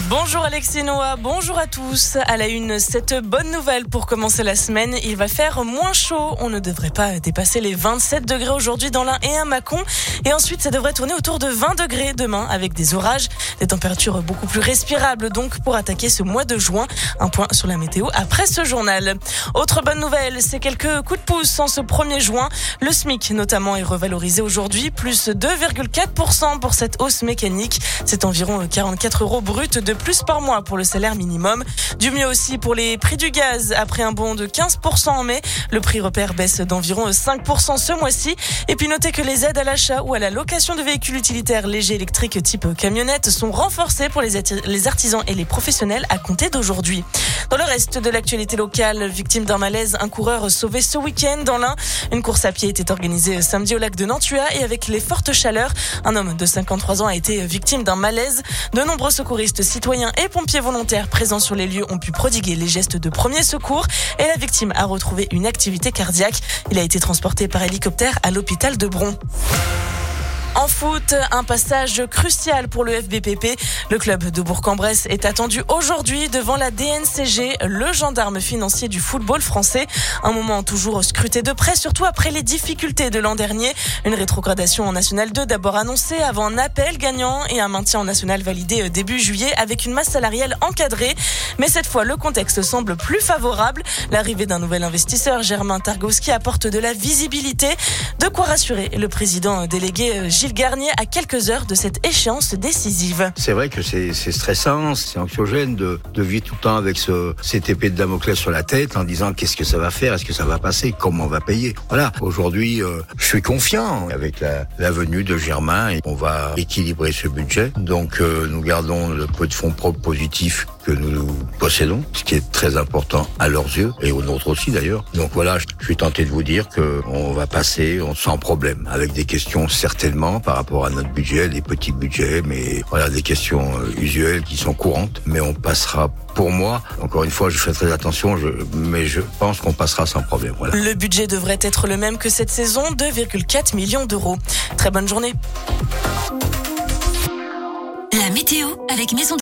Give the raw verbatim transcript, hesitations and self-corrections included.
Bonjour Alexis Noah, bonjour à tous. À la une, cette bonne nouvelle pour commencer la semaine, il va faire moins chaud. On ne devrait pas dépasser les vingt-sept degrés aujourd'hui dans l'Ain et à Mâcon. Et ensuite, ça devrait tourner autour de vingt degrés demain avec des orages. Des températures beaucoup plus respirables donc pour attaquer ce mois de juin. Un point sur la météo après ce journal. Autre bonne nouvelle, c'est quelques coups de pouce en ce premier juin. Le SMIC notamment est revalorisé aujourd'hui, plus deux virgule quatre pour cent pour cette hausse mécanique. C'est environ quarante-quatre euros bruts de plus par mois pour le salaire minimum. Du mieux aussi pour les prix du gaz. Après un bond de quinze pour cent en mai, le prix repère baisse d'environ cinq pour cent ce mois-ci. Et puis notez que les aides à l'achat ou à la location de véhicules utilitaires légers électriques type camionnette sont renforcées pour les, atti- les artisans et les professionnels à compter d'aujourd'hui. Dans le reste de l'actualité locale, victime d'un malaise, un coureur sauvé ce week-end dans l'Ain. Une course à pied était organisée samedi au lac de Nantua et avec les fortes chaleurs, un homme de cinquante-trois ans a été victime d'un malaise. De nombreux secouristes, citoyens et pompiers volontaires présents sur les lieux ont pu prodiguer les gestes de premier secours et la victime a retrouvé une activité cardiaque. Il a été transporté par hélicoptère à l'hôpital de Bron. En foot, un passage crucial pour le F B P P. Le club de Bourg-en-Bresse est attendu aujourd'hui devant la D N C G, le gendarme financier du football français. Un moment toujours scruté de près, surtout après les difficultés de l'an dernier. Une rétrogradation en National deux d'abord annoncée avant un appel gagnant et un maintien en National validé début juillet avec une masse salariale encadrée. Mais cette fois, le contexte semble plus favorable. L'arrivée d'un nouvel investisseur, Germain Targowski, apporte de la visibilité. De quoi rassurer le président délégué Gilles Garnier à quelques heures de cette échéance décisive. C'est vrai que c'est, c'est stressant, c'est anxiogène de, de vivre tout le temps avec ce, cette épée de Damoclès sur la tête en disant qu'est-ce que ça va faire, est-ce que ça va passer, comment on va payer. Voilà, aujourd'hui, euh, je suis confiant avec la, la venue de Germain et on va équilibrer ce budget. Donc euh, nous gardons le peu de fonds propres positifs que nous possédons, ce qui est très important à leurs yeux et aux nôtres aussi d'ailleurs. Donc voilà, je suis tenté de vous dire que on va passer sans problème, avec des questions certainement par rapport à notre budget, des petits budgets, mais voilà, des questions usuelles qui sont courantes, mais on passera. Pour moi, encore une fois, je fais très attention, je, mais je pense qu'on passera sans problème. Voilà. Le budget devrait être le même que cette saison, deux virgule quatre millions d'euros. Très bonne journée. La météo avec Maison